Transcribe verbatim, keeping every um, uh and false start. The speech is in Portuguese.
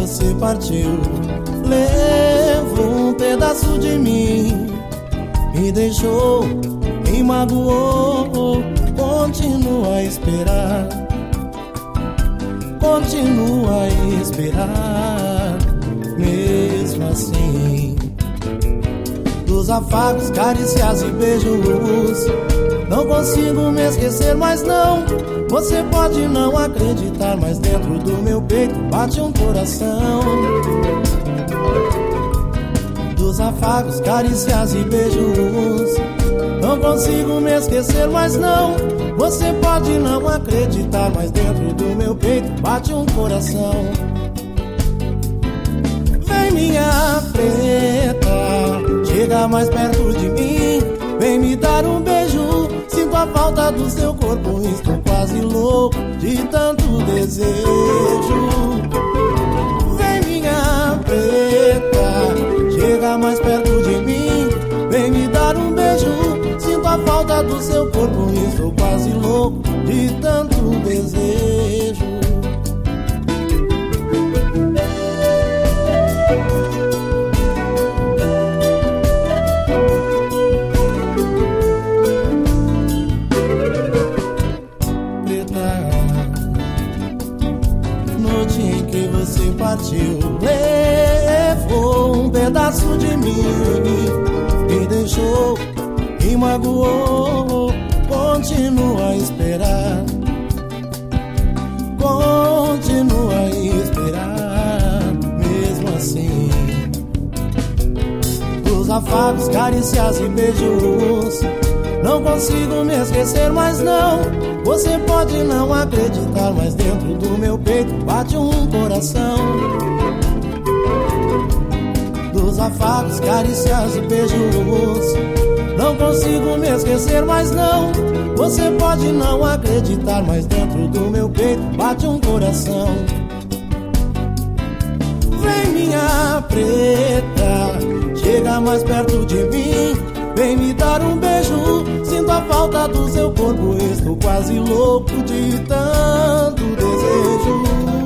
você partiu, levou um pedaço de mim, me deixou, me magoou. Continua a esperar, continua a esperar, mesmo assim. Dos afagos, carícias e beijos, não consigo me esquecer, mas não. Você pode não acreditar, mas dentro do meu peito bate um coração. Dos afagos, carícias e beijos, não consigo me esquecer, mas não. Você pode não acreditar, mas dentro do meu peito bate um coração. Vem minha preta, chega mais perto de mim, vem me dar um beijo. Sinto a falta do seu corpo, estou quase louco de tanto desejo. Vem minha preta, chega mais perto de mim, vem me dar um beijo. Sinto a falta do seu corpo, estou quase louco de tanto desejo. Noite em que você partiu, levou um pedaço de mim, me deixou, me magoou. Continua a esperar, continua a esperar, mesmo assim. Dos afagos, carícias e beijos, não consigo me esquecer, mas não. Você pode não acreditar, mas dentro do meu peito bate um coração. Dos afagos, carícias e beijos, não consigo me esquecer, mas não. Você pode não acreditar, mas dentro do meu peito bate um coração. Vem minha preta, chega mais perto de mim, vem me dar um beijo. Sinto a falta do seu corpo, estou quase louco de tanto desejo.